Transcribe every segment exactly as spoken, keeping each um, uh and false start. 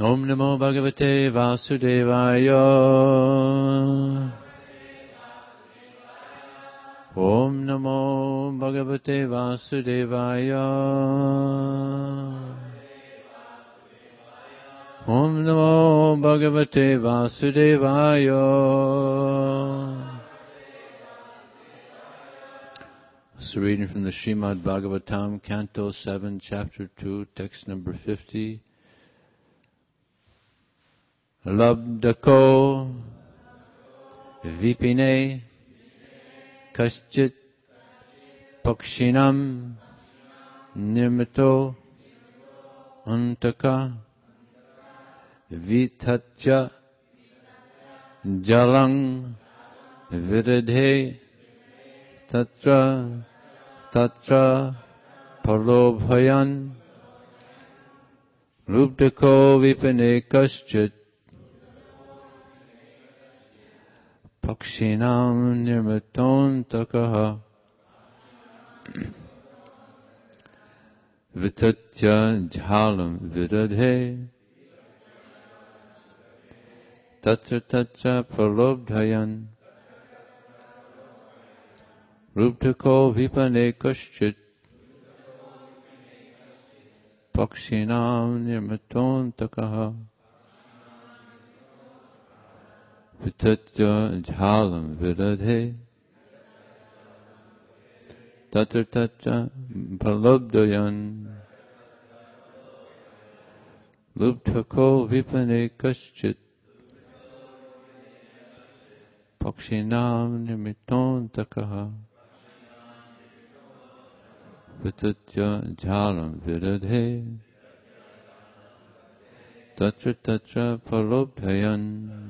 Om Namo Bhagavate Vasudevaya. Om Namo Bhagavate Vasudevaya. Om Namo Bhagavate Vasudevaya. So reading from the Srimad Bhagavatam, Canto seven, Chapter two, text number fifty. Labdako Vipine Kaschit Pakshinam Nirmito Antaka Vitatya Jalang Viradhe Tatra Tatra Pralobhayan Rupdako Vipane Kaschit Pakshinam Nirmaton Takaha Vitatya Jhalam Viradhe Tatra Tatra Pralobdhayan Ruptako Vipane Kaschit Pakshinam Nirmaton Takaha Vitatya Jhalam Viradhe Tatra Tatra Pralobdhayan Ruptako Vipane Kaschit Pakshinam Nirmaton Takaha Vitatya Jhalam Viradhe Tatra Tatra Pralobdhayan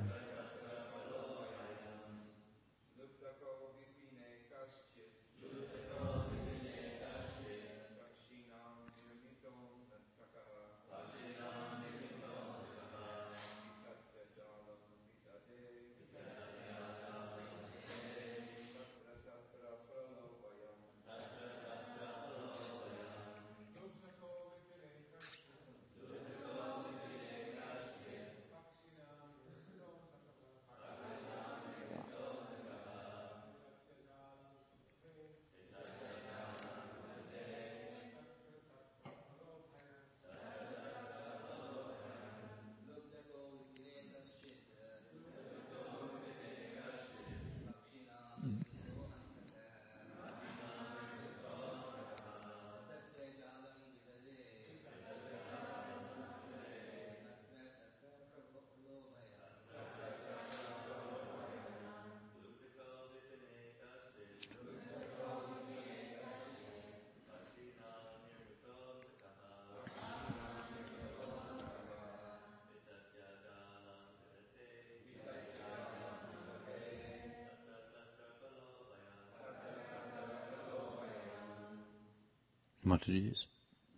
Mataji's.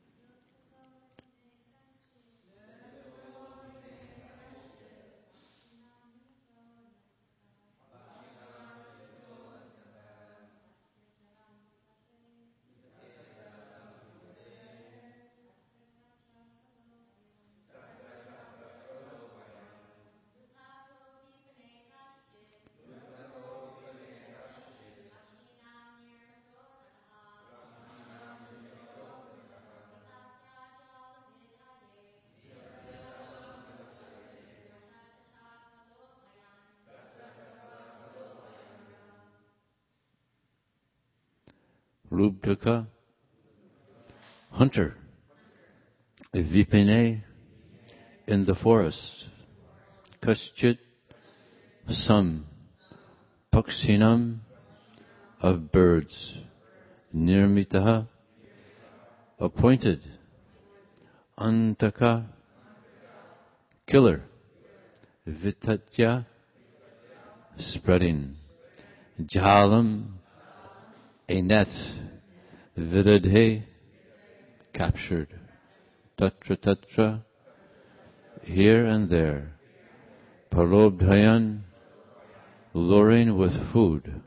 Rupdaka, hunter, Vipine, in the forest, Kaschit, some, Paksinam, of birds, Nirmitaha, appointed, Antaka, killer, Vitatya, spreading, Jalam, a net, Viradhe, captured, Tatra Tatra, here and there, Pralobdhayan, luring with food.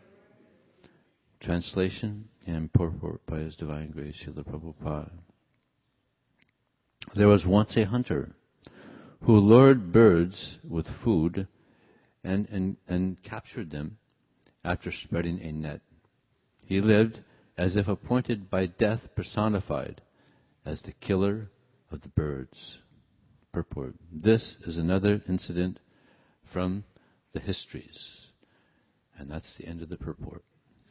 Translation and purport by His Divine Grace Srila Prabhupada. There was once a hunter who lured birds with food and, and, and captured them after spreading a net. He lived as if appointed by death personified as the killer of the birds. Purport. This is another incident from the histories. And that's the end of the purport.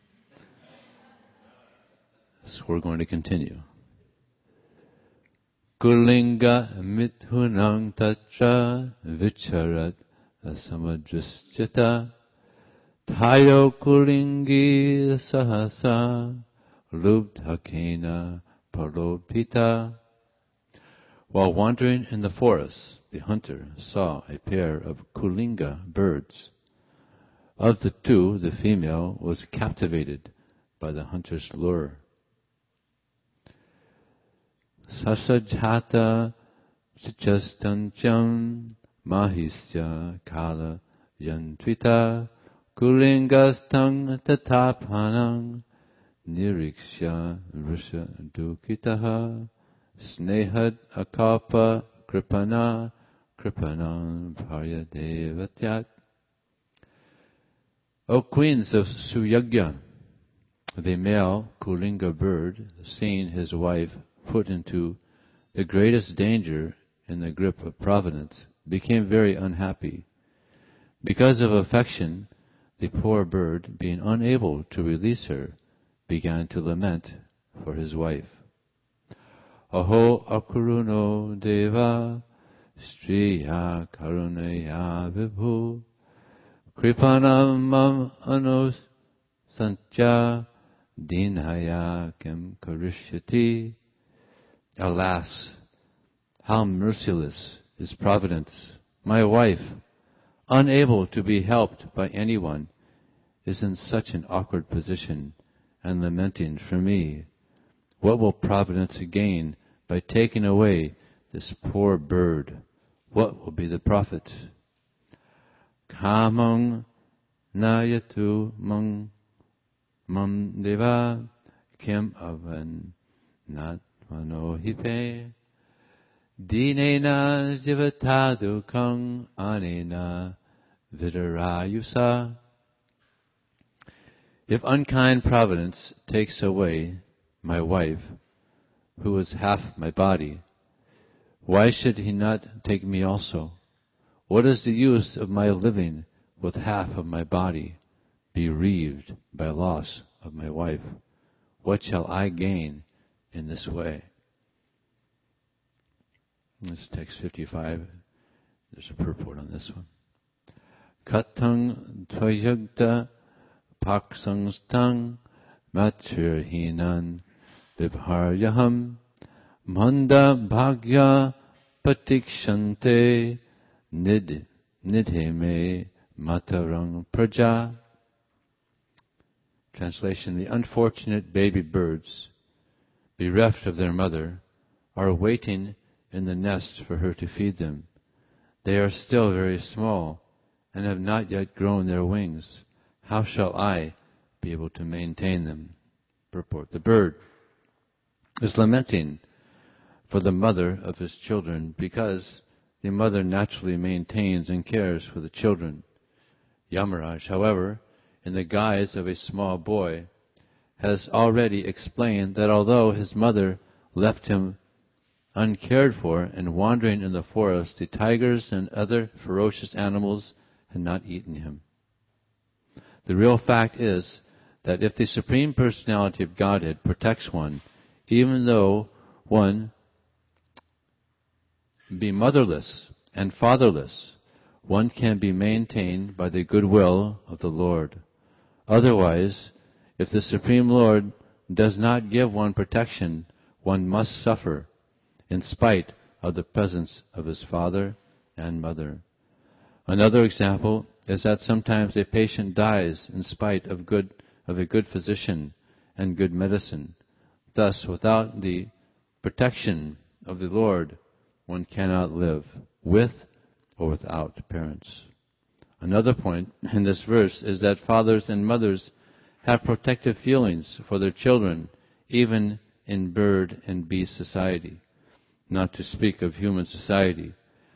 So we're going to continue. Kulinga mithunang tatra vicharat samadristyata Tayo kulingi sahasa lubdhakena palopita. While wandering in the forest, the hunter saw a pair of kulinga birds. Of the two, the female was captivated by the hunter's lure. Sasajhata chichastancham mahisya kala yantvita kulingastang tatapanang nirikshya vrisha dukitaha snehad akapa kripana kripanam paryadevatyat. O queens of Suyagya, the male Kulinga bird, seeing his wife put into the greatest danger in the grip of providence, became very unhappy. Because of affection, the poor bird, being unable to release her, began to lament for his wife. Aho akuruno deva striya karunaya vibhu kripanam mam anos sancha dinhaya kem karishyati. Alas, how merciless is providence! My wife, unable to be helped by anyone, is in such an awkward position and lamenting for me. What will providence gain by taking away this poor bird? What will be the profit? Kamang nayatu mang mam deva kim avan nat manohipe dinena jivatadu kang anena vidarayusa. If unkind providence takes away my wife, who is half my body, why should he not take me also? What is the use of my living with half of my body, bereaved by loss of my wife? What shall I gain in this way? This is text fifty-five. There's a purport on this one. Katang tvayagta paksangshtang matirhinan vibharyaham manda bhagya patikshante nid nidheme matarang praja. Translation: the unfortunate baby birds, bereft of their mother, are waiting in the nest for her to feed them. They are still very small and have not yet grown their wings. How shall I be able to maintain them? Purport: the bird is lamenting for the mother of his children because the mother naturally maintains and cares for the children. Yamaraj, however, in the guise of a small boy, has already explained that although his mother left him uncared for and wandering in the forest, the tigers and other ferocious animals had not eaten him. The real fact is that if the Supreme Personality of Godhead protects one, even though one be motherless and fatherless, one can be maintained by the goodwill of the Lord. Otherwise, if the Supreme Lord does not give one protection, one must suffer in spite of the presence of his father and mother. Another example is that sometimes a patient dies in spite of good of a good physician and good medicine. Thus, without the protection of the Lord, one cannot live, with or without parents. Another point in this verse is that fathers and mothers have protective feelings for their children, even in bird and beast society, not to speak of human society.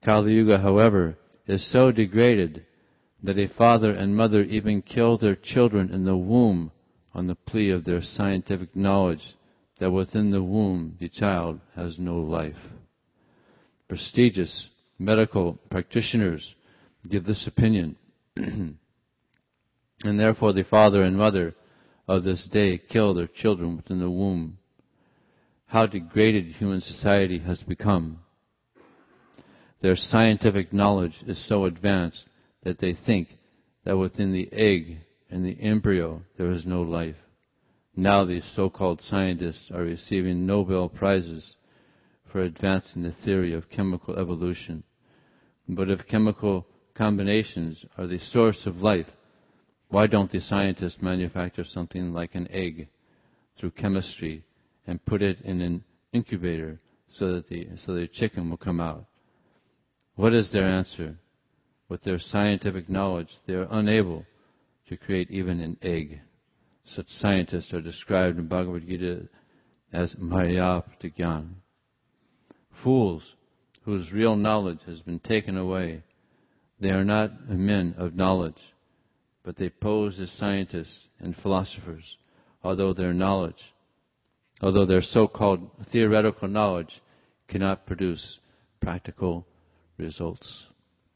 Kali Yuga, however, is so degraded that a father and mother even kill their children in the womb on the plea of their scientific knowledge that within the womb the child has no life. Prestigious medical practitioners give this opinion, and therefore the father and mother of this day kill their children within the womb. How degraded human society has become. Their scientific knowledge is so advanced that they think that within the egg and the embryo there is no life. Now these so-called scientists are receiving Nobel Prizes for advancing the theory of chemical evolution. But if chemical combinations are the source of life, why don't the scientists manufacture something like an egg through chemistry and put it in an incubator so that the so the chicken will come out? What is their answer? With their scientific knowledge, they are unable to create even an egg. Such scientists are described in Bhagavad Gita as Mayaptagyan, fools whose real knowledge has been taken away. They are not men of knowledge, but they pose as scientists and philosophers, although their knowledge, although their so-called theoretical knowledge cannot produce practical results.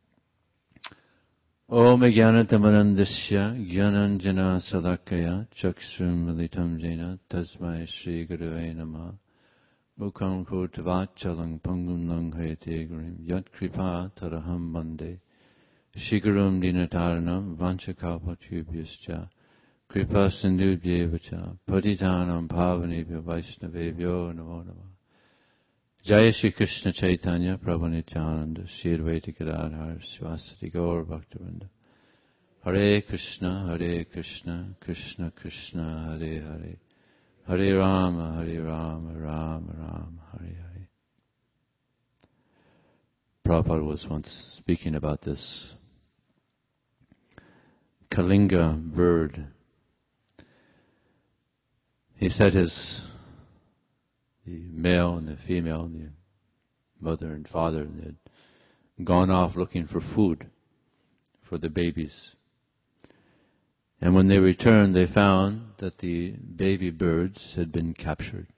Om Jnanatamanandasya Jnananjana Sadakaya Chakshrum Militam Jena Tasmai Shri Gurave Namah Mukham Kotavachalang Pangum Langhayate Gurim Yat Kripa Taraham Bande Shigurum Dinataranam Vanchakapatubhyascha Kripa Sindhubhyevacha Patitanam Pavanebhyo Vaishnavebhyo Namo Namah. Jaya Shri Krishna Chaitanya Prabhu Nityananda Shri Advaita Gadadhar Swasati Gaur Bhaktivinoda. Hare Krishna Hare Krishna Krishna Krishna Hare Hare Hare Rama Hare Rama Rama Rama Hare Hare. Prabhupada was once speaking about this Kalinga bird. He said his the male and the female, the mother and father, they had gone off looking for food for the babies. And when they returned, they found that the baby birds had been captured.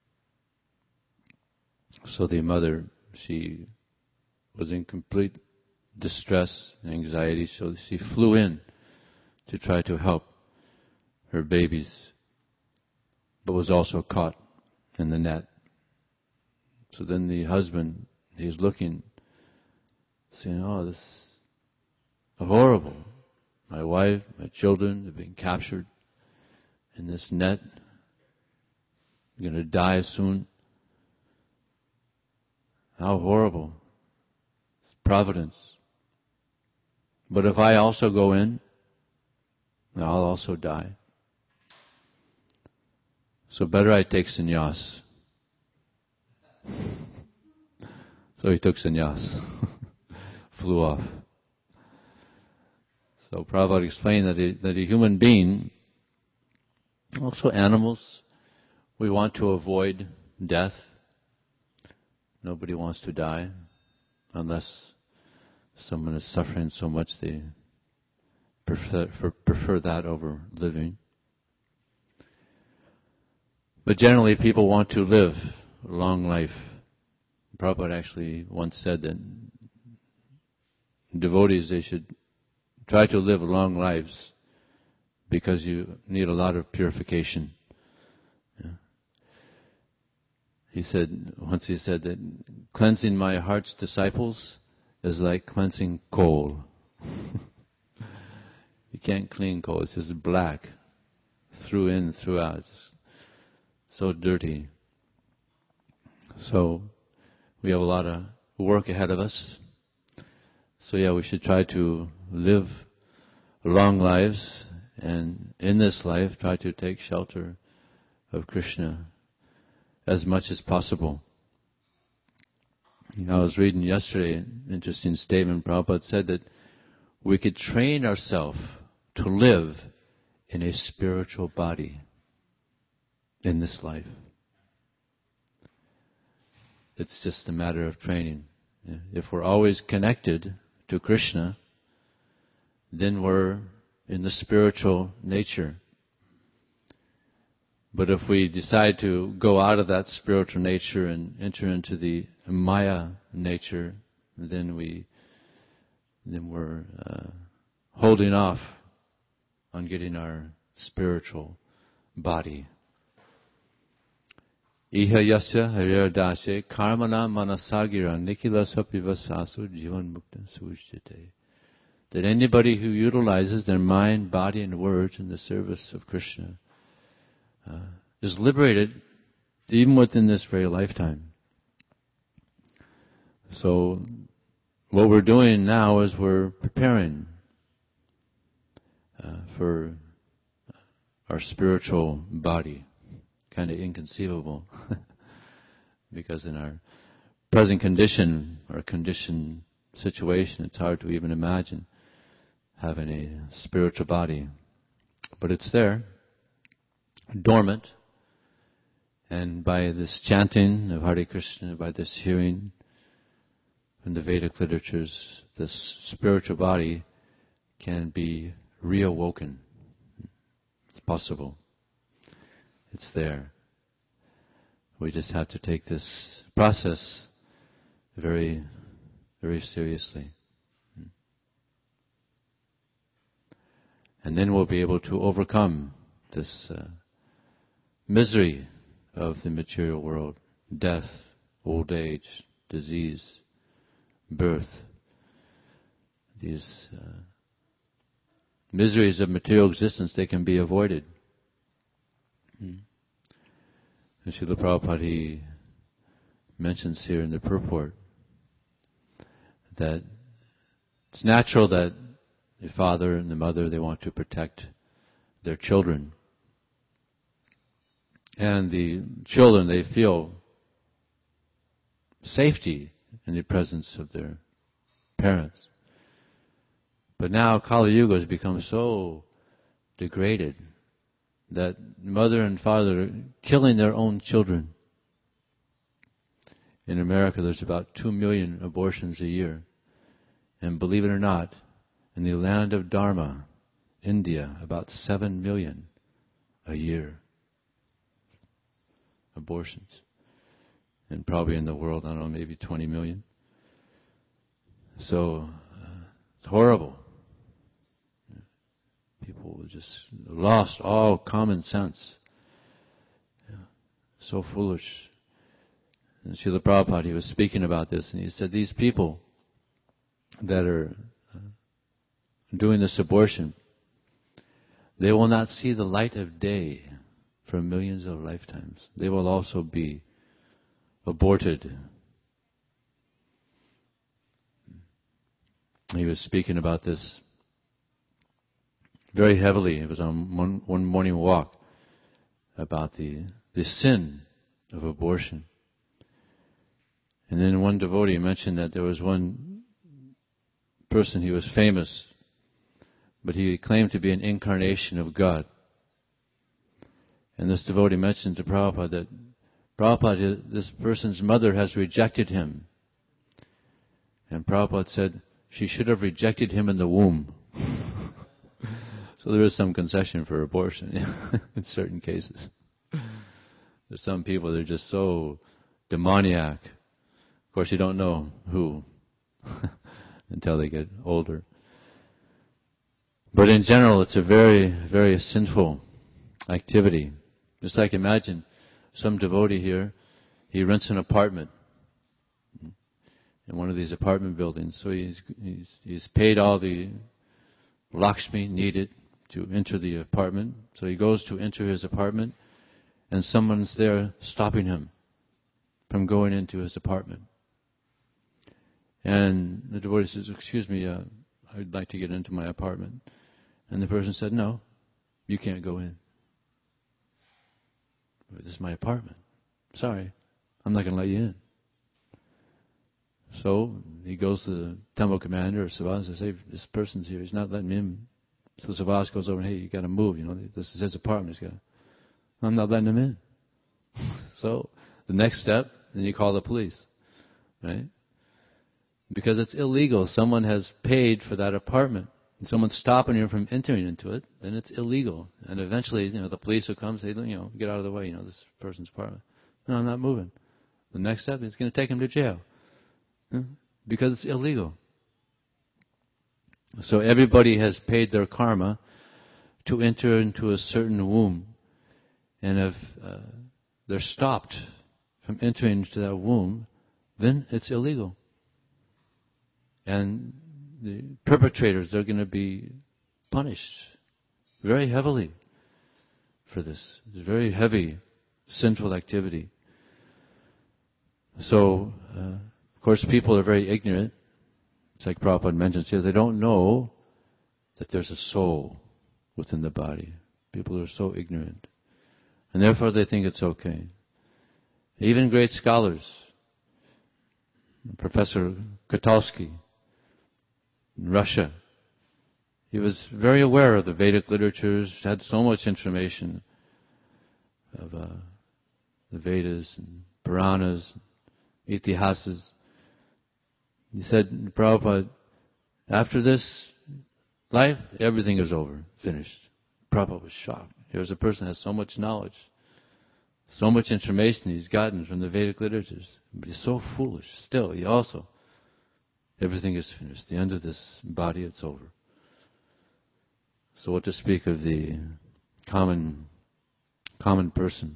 So the mother, she was in complete distress and anxiety, so she flew in to try to help her babies, but was also caught in the net. So then the husband, he's looking, saying, oh, this is horrible. My wife, my children have been captured in this net. I'm going to die soon. How horrible. It's providence. But if I also go in, I'll also die. So better I take sannyas. So he took sannyas. Flew off. So Prabhupada explained that a, that a human being, also animals, we want to avoid death. Nobody wants to die unless someone is suffering so much they prefer, prefer that over living. But generally people want to live a long life. Prabhupada actually once said that devotees, they should try to live long lives because you need a lot of purification. Yeah. He said, once he said that cleansing my heart's disciples is like cleansing coal. You can't clean coal. It's just black, through in, through out. It's so dirty. So we have a lot of work ahead of us. So yeah, we should try to live long lives, and in this life try to take shelter of Krishna as much as possible. You know, I was reading yesterday an interesting statement. Prabhupada said that we could train ourselves to live in a spiritual body in this life. It's just a matter of training. If we're always connected to Krishna, then we're in the spiritual nature. But if we decide to go out of that spiritual nature and enter into the Maya nature, then we, then we're uh, holding off on getting our spiritual body. Iha yasya harir dashe karmana manasagira nikila sapivasasu jivan mukta sujjate. That anybody who utilizes their mind, body, and words in the service of Krishna uh, is liberated even within this very lifetime. So what we're doing now is we're preparing uh, for our spiritual body. Kind of inconceivable because in our present condition, our conditioned situation, it's hard to even imagine having a spiritual body. But it's there, dormant, and by this chanting of Hare Krishna, by this hearing from the Vedic literatures, this spiritual body can be reawoken. It's possible. It's there. We just have to take this process very, very seriously. And then we'll be able to overcome this uh, misery of the material world. Death, old age, disease, birth. These uh, miseries of material existence, they can be avoided. And Srila Prabhupada, he mentions here in the purport that it's natural that the father and the mother, they want to protect their children. And the children, they feel safety in the presence of their parents. But now Kali Yuga has become so degraded that mother and father are killing their own children. In America, there's about two million abortions a year. And believe it or not, in the land of Dharma, India, about seven million a year. Abortions. And probably in the world, I don't know, maybe twenty million. So, uh, it's horrible. People just lost all common sense. Yeah. So foolish. And Srila Prabhupada, he was speaking about this, and he said, these people that are uh, doing this abortion, they will not see the light of day for millions of lifetimes. They will also be aborted. He was speaking about this very heavily. It was on one, one morning walk about the, the sin of abortion. And then one devotee mentioned that there was one person, he was famous, but he claimed to be an incarnation of God. And this devotee mentioned to Prabhupada that Prabhupada, this person's mother has rejected him. And Prabhupada said, she should have rejected him in the womb. So there is some concession for abortion in certain cases. There's some people that are just so demoniac. Of course, you don't know who until they get older. But in general, it's a very, very sinful activity. Just like imagine some devotee here, he rents an apartment in one of these apartment buildings. So he's, he's, he's paid all the Lakshmi needed to enter the apartment. So he goes to enter his apartment, and someone's there stopping him from going into his apartment. And the devotee says, excuse me, uh, I'd like to get into my apartment. And the person said, no, you can't go in. This is my apartment. Sorry, I'm not going to let you in. So he goes to the temple commander or Savas and says, hey, this person's here, he's not letting me in. So Savas goes over and, hey, you got to move, you know, this is his apartment. He's got to, I'm not letting him in. So the next step, then you call the police, right? because it's illegal. Someone has paid for that apartment. And someone's stopping you from entering into it, then it's illegal. And eventually, you know, the police will come and say, you know, get out of the way, you know, this person's apartment. No, I'm not moving. The next step is going to take him to jail. Because it's illegal. So everybody has paid their karma to enter into a certain womb. And if uh, they're stopped from entering into that womb, then it's illegal. And the perpetrators, they're going to be punished very heavily for this. It's a very heavy sinful activity. So, uh, of course, people are very ignorant. It's like Prabhupada mentions here, they don't know that there's a soul within the body. People are so ignorant. And therefore they think it's okay. Even great scholars, Professor Kotalsky in Russia, he was very aware of the Vedic literatures, had so much information of uh, the Vedas and Puranas, Itihasas. He said, Prabhupada, after this life, everything is over, finished. Prabhupada was shocked. Here's a person who has so much knowledge, so much information he's gotten from the Vedic literatures, but he's so foolish. Still, he also, everything is finished. The end of this body, it's over. So what to speak of the common, common person?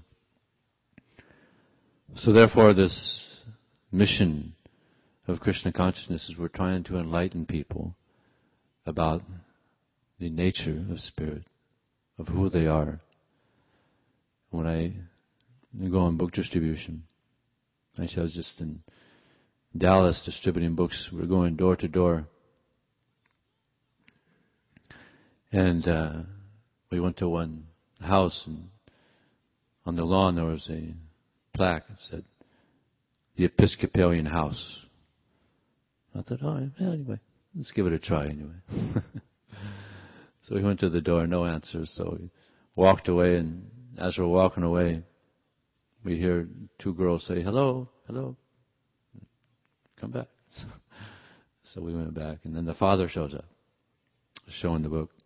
So therefore, this mission of Krishna consciousness is we're trying to enlighten people about the nature of spirit, of who they are. When I go on book distribution, actually I was just in Dallas distributing books. We're going door to door. And uh, we went to one house, and on the lawn there was a plaque that said, the Episcopalian house. I thought, oh, yeah, anyway, let's give it a try anyway. So we went to the door, no answer. So we walked away, and as we're walking away, we hear two girls say, hello, hello, come back. So we went back, and then the father shows up, showing the book.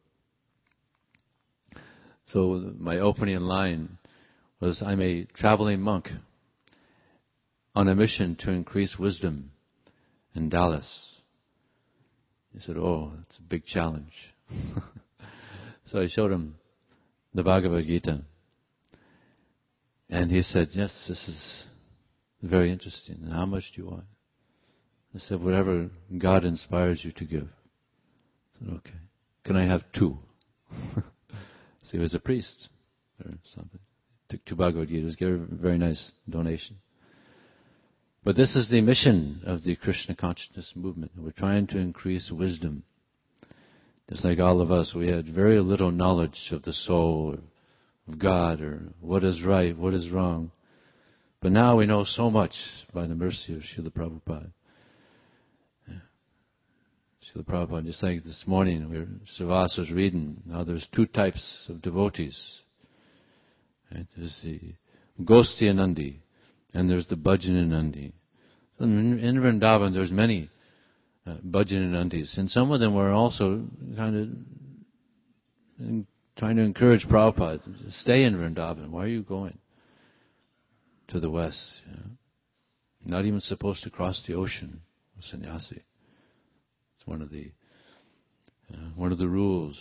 So my opening line was, I'm a traveling monk on a mission to increase wisdom in Dallas. He said, oh, that's a big challenge. So I showed him the Bhagavad Gita. And he said, yes, this is very interesting. And how much do you want? I said, whatever God inspires you to give. I said, okay. Can I have two? So he was a priest or something. Took two Bhagavad Gitas, gave a very nice donation. But this is the mission of the Krishna consciousness movement. We're trying to increase wisdom. Just like all of us, we had very little knowledge of the soul, of God, or what is right, what is wrong. But now we know so much by the mercy of Srila Prabhupada. Yeah. Srila Prabhupada, just like this morning, we were, Srivas was reading how there's two types of devotees. Right? There's the Gostianandi, and there's the Bhajananandi. In, in Vrindavan, there's many uh, Bhajananandis, and some of them were also kind of in, trying to encourage Prabhupada to stay in Vrindavan. Why are you going to the west? You know? You're not even supposed to cross the ocean, sannyasi. It's one of the uh, one of the rules.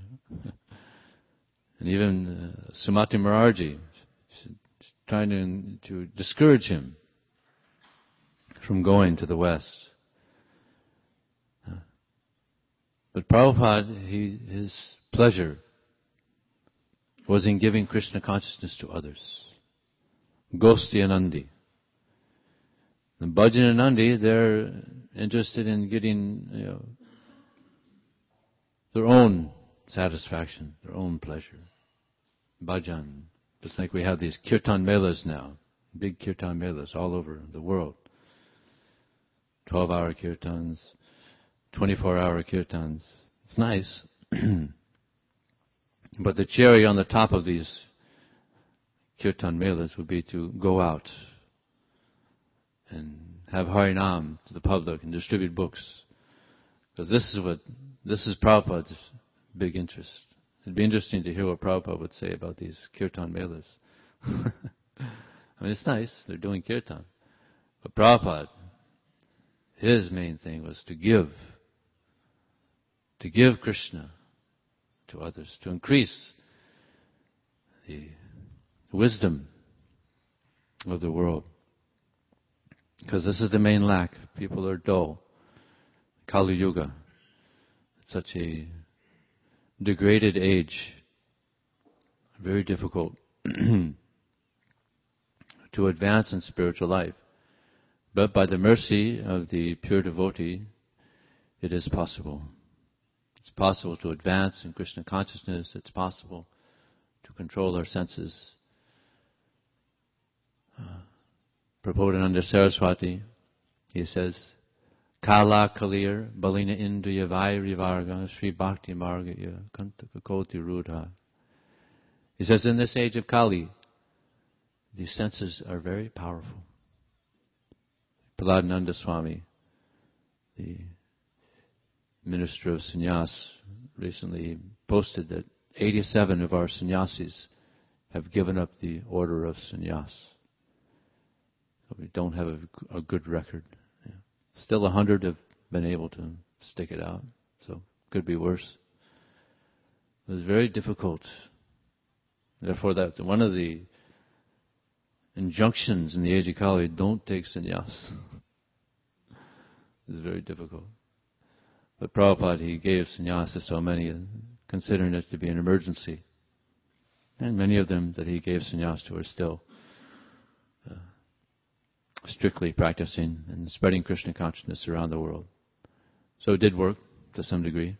And even uh, Sumati Maharaji, trying to, to discourage him from going to the West. But Prabhupada, he, his pleasure was in giving Krishna consciousness to others. Gostianandi. The Bhajananandi, they're interested in getting, you know, their own satisfaction, their own pleasure. Bhajan. Just like we have these kirtan melas now, big kirtan melas all over the world. twelve-hour kirtans, twenty-four-hour kirtans. It's nice. But the cherry on the top of these kirtan melas would be to go out and have Harinam to the public and distribute books. Because this is what, this is Prabhupada's big interest. It'd be interesting to hear what Prabhupada would say about these kirtan melas. I mean, it's nice, they're doing kirtan. But Prabhupada, his main thing was to give, to give Krishna to others, to increase the wisdom of the world. Because this is the main lack. People are dull. Kali Yuga. Such a degraded age. Very difficult to advance in spiritual life. But by the mercy of the pure devotee, it is possible. It's possible to advance in Krishna consciousness. It's possible to control our senses. Uh, Prabodhananda Saraswati, he says, Kala Kalir Balina Indriya Vairi Varga Sri Bhakti Margaya Kantaka Koti Rudha. He says, in this age of Kali, the senses are very powerful. Prahlad Swami, the minister of sannyas, recently posted that eighty-seven of our sannyasis have given up the order of sannyas. So we don't have a, a good record. Yeah. Still a hundred have been able to stick it out, so could be worse. It was very difficult. Therefore, that's one of the injunctions in the age of Kali, don't take sannyas. It's very difficult. But Prabhupada, he gave sannyas to so many, considering it to be an emergency. And many of them that he gave sannyas to are still uh, strictly practicing and spreading Krishna consciousness around the world. So it did work to some degree.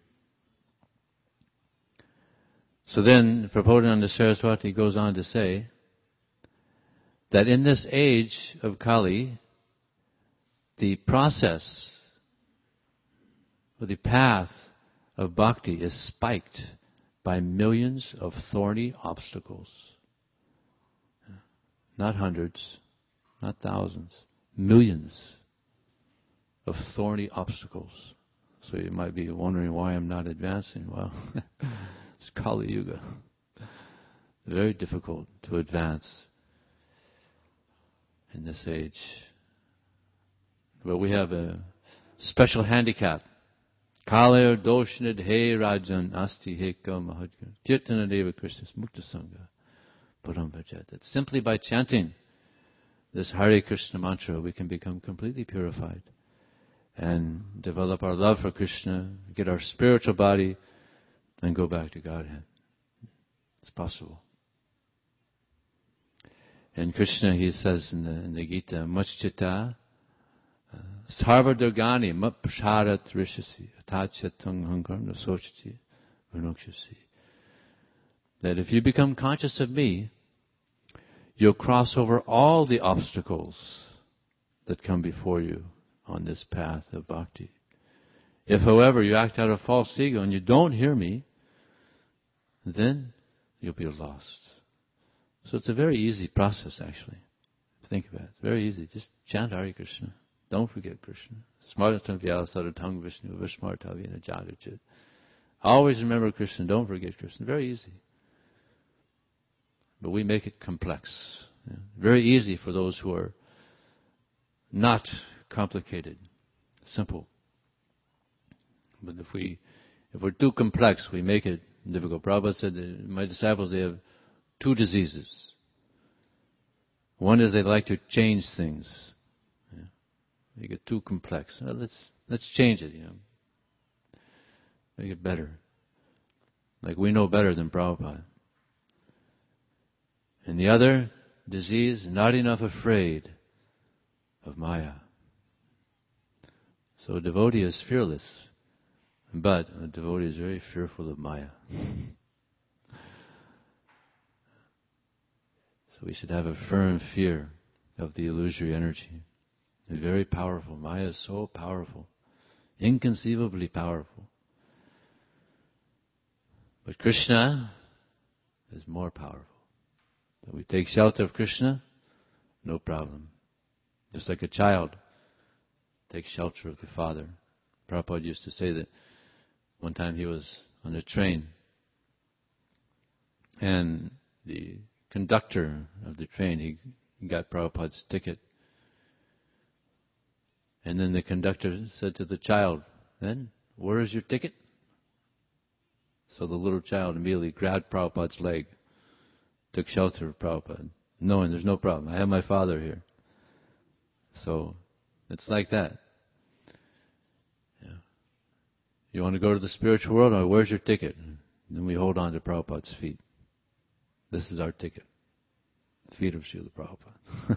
So then, Prabodhananda Saraswati goes on to say that in this age of Kali, the process or the path of bhakti is spiked by millions of thorny obstacles. Not hundreds, not thousands, millions of thorny obstacles. So you might be wondering why I'm not advancing. Well, it's Kali Yuga. Very difficult to advance in this age. But we have a special handicap. Kalir doshnid he rajan asti heka mahadgan tirtana deva krishnas mukta sangha param bhajat. That simply by chanting this Hare Krishna mantra we can become completely purified and develop our love for Krishna, get our spiritual body and go back to Godhead. It's possible. And Krishna, he says in the, in the Gita, Machchita Sarva Durgani Mat Prasharat Rishasi Atachatung Hankarna Sochati Vinokshasi. That if you become conscious of me, you'll cross over all the obstacles that come before you on this path of bhakti. If, however, you act out of false ego and you don't hear me, then you'll be lost. So it's a very easy process, actually. Think about it. It's very easy. Just chant Hare Krishna. Don't forget Krishna. Smartam Vyasaratang Vishnu Vishmartavina Jagachit. Always remember Krishna. Don't forget Krishna. Very easy. But we make it complex. Yeah. Very easy for those who are not complicated. Simple. But if we, if we're too complex, we make it difficult. Prabhupada said that my disciples, they have two diseases. One is they like to change things. Yeah. Make it too complex. Well, let's let's change it, you know. Make it better. Like we know better than Prabhupada. And the other disease, not enough afraid of Maya. So a devotee is fearless, but a devotee is very fearful of Maya. So we should have a firm fear of the illusory energy. It's very powerful. Maya is so powerful, inconceivably powerful. But Krishna is more powerful. So we take shelter of Krishna, no problem. Just like a child take shelter of the Father. Prabhupada used to say that one time he was on a train, and the conductor of the train, he got Prabhupada's ticket. And then the conductor said to the child, "Then, where is your ticket?" So the little child immediately grabbed Prabhupada's leg, took shelter of Prabhupada, knowing there's no problem. I have my father here. So it's like that. Yeah. You want to go to the spiritual world? Or where's your ticket? And then we hold on to Prabhupada's feet. This is our ticket. The feet of Srila Prabhupada.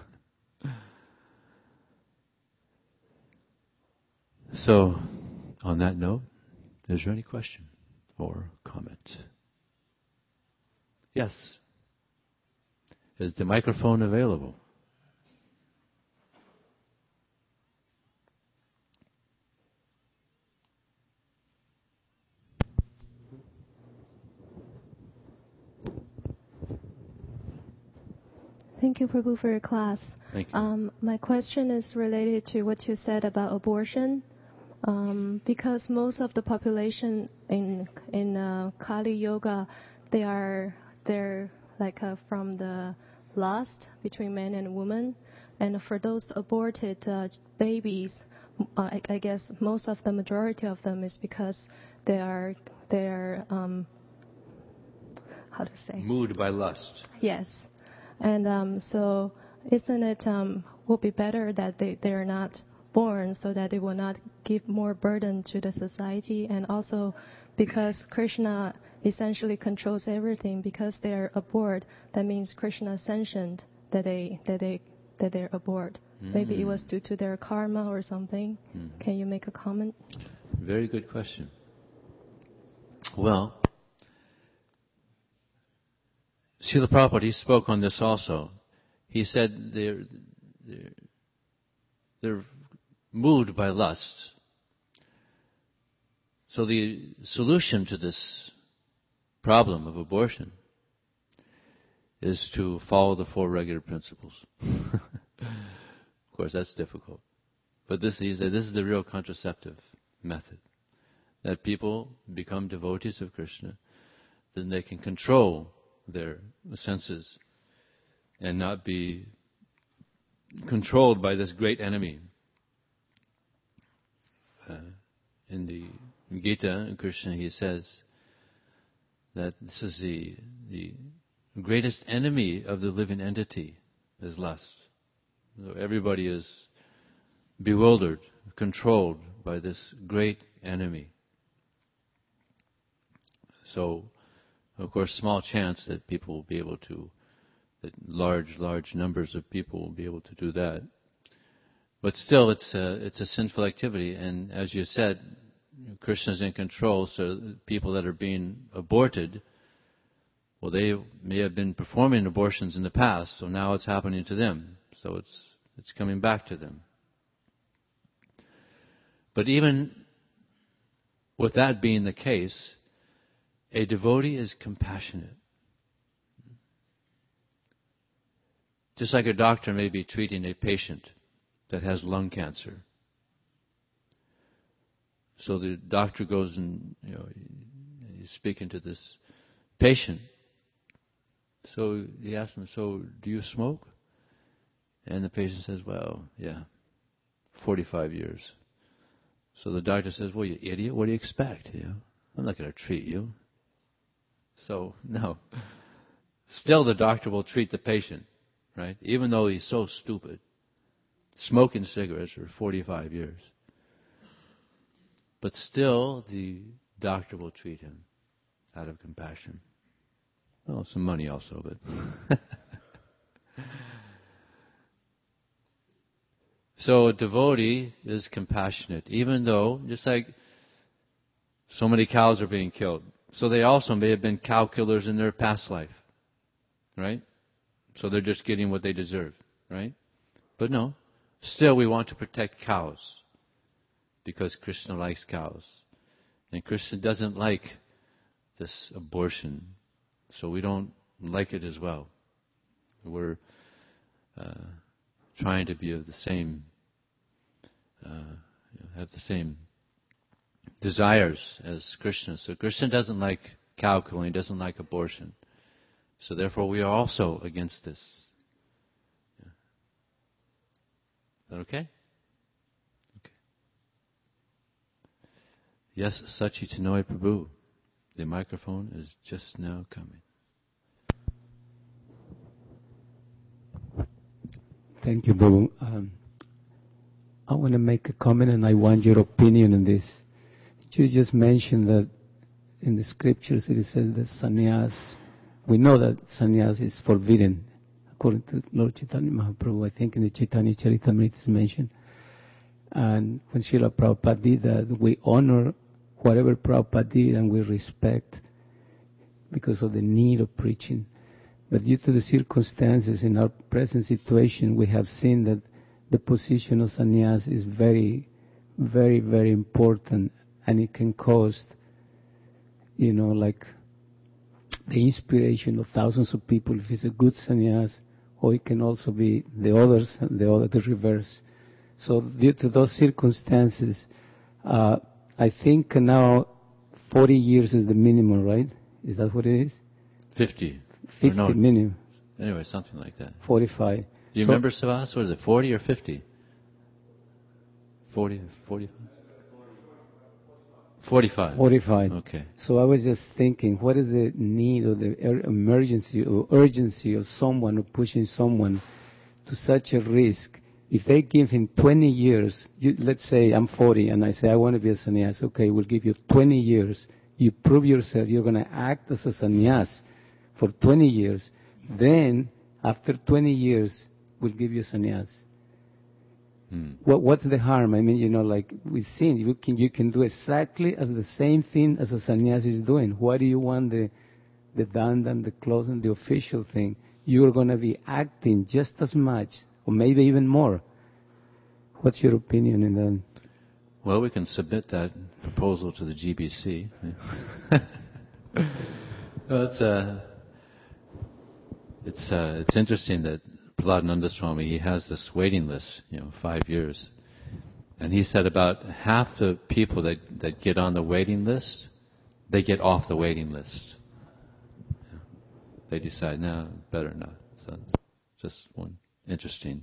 So, on that note, is there any question or comment? Yes. Is the microphone available? Thank you, Prabhu, for your class. Thank you. Um, my question is related to what you said about abortion. Um, because most of the population in in uh, Kali Yoga, they are they're like uh, from the lust between men and women, and for those aborted uh, babies, uh, I, I guess most of the majority of them is because they are they are um, how to say moved by lust. Yes, and um, so isn't it um, would be better that they they are not born, so that it will not give more burden to the society, and also because Krishna essentially controls everything, because they are aboard, that means Krishna sanctioned that they that they that they're aboard. Mm. Maybe it was due to their karma or something. Mm. Can you make a comment? Very good question. Well, Srila Prabhupada, he spoke on this also. He said they're they're, they're moved by lust. So the solution to this problem of abortion is to follow the four regular principles. Of course, that's difficult. But this, he said, this is the real contraceptive method. That people become devotees of Krishna, then they can control their senses and not be controlled by this great enemy. Uh, in the Gita, Krishna, he says that this is the the greatest enemy of the living entity is lust. So everybody is bewildered, controlled by this great enemy. So, of course, small chance that people will be able to, that large, large numbers of people will be able to do that. But still, it's a, it's a sinful activity, and as you said, Krishna's in control, so people that are being aborted, well, they may have been performing abortions in the past, so now it's happening to them. So it's it's coming back to them. But even with that being the case, a devotee is compassionate. Just like a doctor may be treating a patient that has lung cancer. So the doctor goes and, you know, he's speaking to this patient. So he asks him, "So do you smoke?" And the patient says, "Well, yeah, forty-five years." So the doctor says, "Well, you idiot, what do you expect? You know, I'm not going to treat you." So, no. Still the doctor will treat the patient, right? Even though he's so stupid. Smoking cigarettes for forty-five years. But still, the doctor will treat him out of compassion. Well, some money also, but... So a devotee is compassionate, even though, just like so many cows are being killed. So they also may have been cow killers in their past life, right? So they're just getting what they deserve, right? But no, still we want to protect cows because Krishna likes cows. And Krishna doesn't like this abortion, so we don't like it as well. We're uh, trying to be of the same uh, you know, have the same desires as Krishna. So Krishna doesn't like cow killing, doesn't like abortion. So therefore we are also against this. Yeah. Is that okay? Okay. Yes, Sachitanoi Prabhu. The microphone is just now coming. Thank you, Prabhu. Um, I want to make a comment and I want your opinion on this. You just mentioned that in the scriptures it says that sannyas, we know that sannyas is forbidden, according to Lord Chaitanya Mahaprabhu. I think in the Chaitanya Charitamrita is mentioned. And when Srila Prabhupada did that, we honor whatever Prabhupada did and we respect because of the need of preaching. But due to the circumstances in our present situation, we have seen that the position of sannyas is very, very, very important, and it can cost, you know, like the inspiration of thousands of people if it's a good sannyas, or it can also be the others, the other, the reverse. So due to those circumstances, uh, I think now forty years is the minimum, right? Is that what it is? Fifty. Fifty no, minimum. Anyway, something like that. Forty-five. Do you so, remember, Savas? What is it, forty or fifty? Forty, forty-five? Forty-five. Forty-five. Okay. So I was just thinking, what is the need or the er- emergency or urgency of someone or pushing someone to such a risk? If they give him twenty years, you, let's say I'm forty and I say I want to be a sannyas. Okay, we'll give you twenty years. You prove yourself. You're going to act as a sannyas for twenty years. Then, after twenty years, we'll give you sannyas. Hmm. What, what's the harm? I mean, you know, like we've seen, you can you can do exactly as the same thing as a sannyas is doing. Why do you want the the dandan, the clothes, and the official thing? You're going to be acting just as much, or maybe even more. What's your opinion in that? Well, we can submit that proposal to the G B C. Well, it's uh, it's uh, it's interesting that Prahladananda Swami, he has this waiting list, you know, five years, and he said about half the people that that get on the waiting list, they get off the waiting list. They decide, no, better not. So, just one interesting.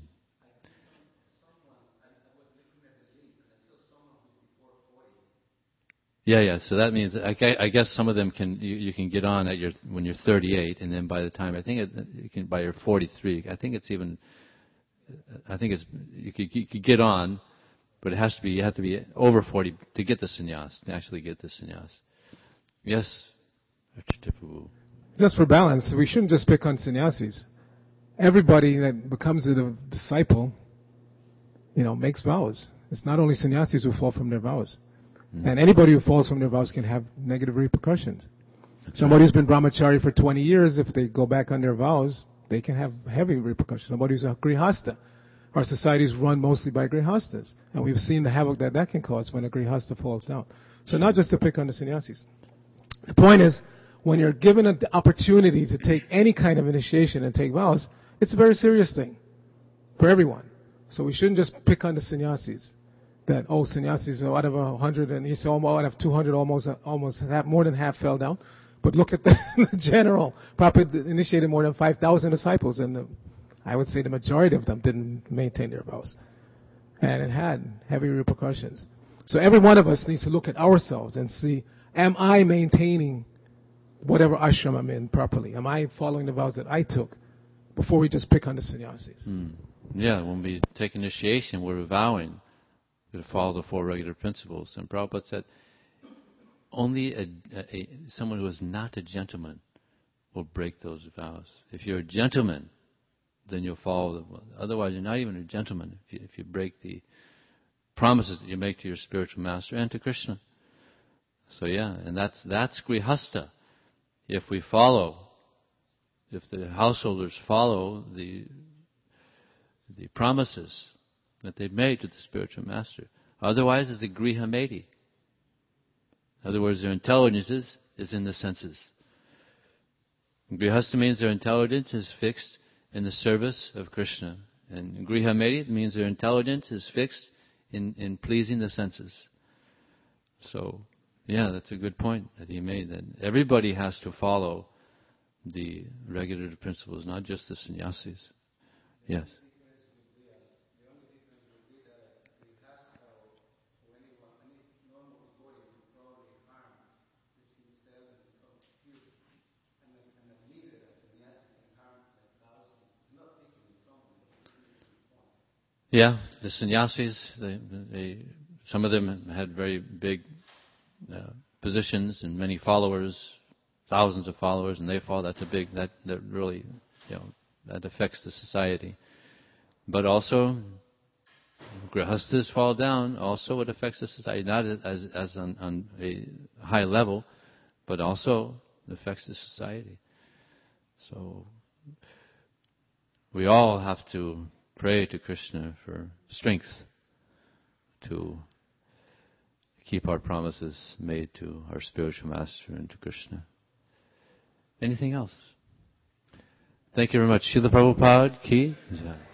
Yeah, yeah. So that means I guess some of them can you, you can get on at your when you're thirty-eight, and then by the time I think it, you can by your forty-three. I think it's even. I think it's you could, you could get on, but it has to be you have to be over forty to get the sannyas to actually get the sannyas. Yes, just for balance, we shouldn't just pick on sannyasis. Everybody that becomes a disciple, you know, makes vows. It's not only sannyasis who fall from their vows. And anybody who falls from their vows can have negative repercussions. That's Somebody right. who's been brahmachari for twenty years, if they go back on their vows, they can have heavy repercussions. Somebody who's a grihasta. Our society is run mostly by grihastas. And we've seen the havoc that that can cause when a grihasta falls down. So not just to pick on the sannyasis. The point is, when you're given an opportunity to take any kind of initiation and take vows, it's a very serious thing for everyone. So we shouldn't just pick on the sannyasis. That, oh, sannyasis, out of a hundred, and he said, oh, out of two hundred, almost, almost half, more than half fell down. But look at the, the general. Prabhupada initiated more than five thousand disciples, and the, I would say the majority of them didn't maintain their vows. And it had heavy repercussions. So every one of us needs to look at ourselves and see, am I maintaining whatever ashram I'm in properly? Am I following the vows that I took before we just pick on the sannyasis? Hmm. Yeah, when we take initiation, we're vowing to follow the four regular principles. And Prabhupada said, only a, a, a, someone who is not a gentleman will break those vows. If you're a gentleman, then you'll follow them. Otherwise, you're not even a gentleman if you, if you break the promises that you make to your spiritual master and to Krishna. So yeah, and that's that's grihasta. If we follow, if the householders follow the the promises that they've made to the spiritual master. Otherwise, it's a grihameti. In other words, their intelligence is, is in the senses. Grihasta means their intelligence is fixed in the service of Krishna. And grihameti means their intelligence is fixed in, in pleasing the senses. So, yeah, that's a good point that he made, that everybody has to follow the regulative principles, not just the sannyasis. Yes. Yeah, the sannyasis, they, they, some of them had very big uh, positions and many followers, thousands of followers, and they fall. That's a big, that, that really, you know, that affects the society. But also, grihastas fall down, also it affects the society, not as, as on, on a high level, but also affects the society. So, we all have to pray to Krishna for strength to keep our promises made to our spiritual master and to Krishna. Anything else? Thank you very much. Srila Prabhupada ki jai.